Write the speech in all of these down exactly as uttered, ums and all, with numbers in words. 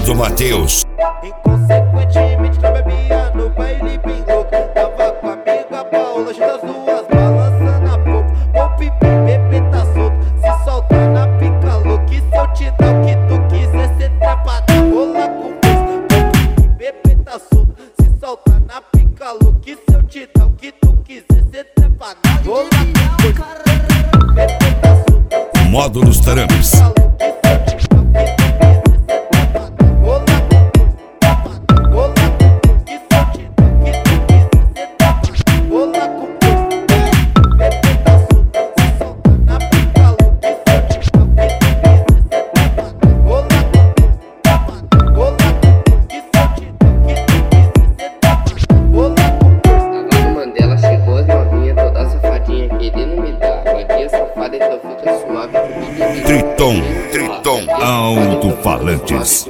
do Matheus. Inconsequentemente não bebia no baile bem louco. Tava com a amiga Paula, junto as duas, balançando a boca. O pipi, bebê tá solto, se soltar na pica louca. E se eu te dar o que tu quiser, cê trepa na rola com gosto. O pipi, bebê tá solto, se soltar na pica louca. E se eu te dar o que tu quiser, cê trepa na rola com gosto. Bebê tá solto, Modo nos tarames. Triton, Triton, alto-falantes.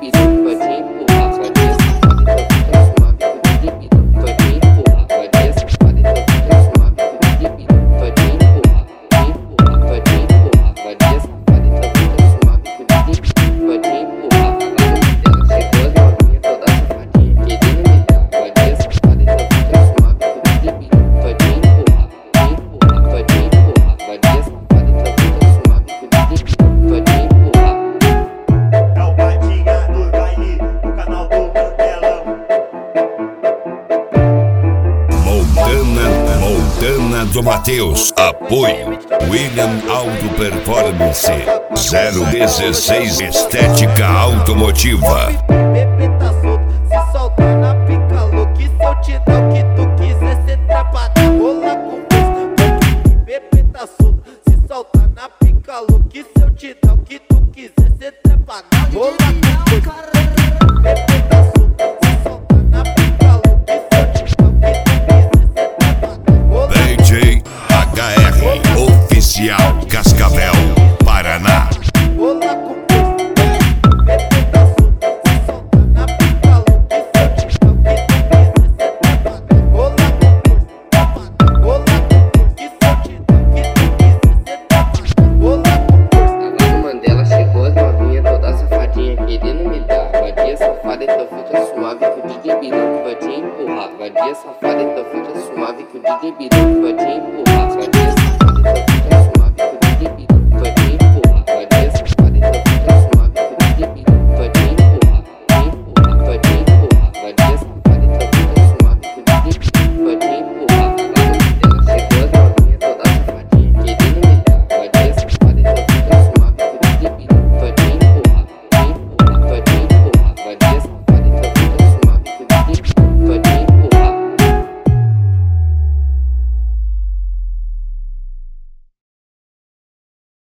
Montana do Matheus. Apoio William Auto Performance zero dezesseis Estética Automotiva. Bebê tá solto, se soltar na pica louca. E se eu te dar o que tu quiser, cê trepa na rola com gosto. Bebê tá solto, se soltar na pica louca. E se eu te dar o que tu quiser, cê trepa na rola com gosto. Bebê tá solto, se soltar na pica louca. E se eu te dar o que tu quiser, cê trepa na rola. D J H R Oficial Cascavel, Paraná. Rola com gosto. Bebê tá solto, se soltar na pica louca. E se eu te dar o que tu quiser, cê trepa na rola com gosto. Rola com gosto. E se eu te dar o que tu quiser, cê trepa na rola com gosto. Lá no Mandela chegou as novinhas, toda safadinha querendo me dar. Vadia safada, então fica suave que o D J Biru vai te empurrar. Vadia safada, então fica suave que o D J Biru vai te empurrar. Vadia safada, então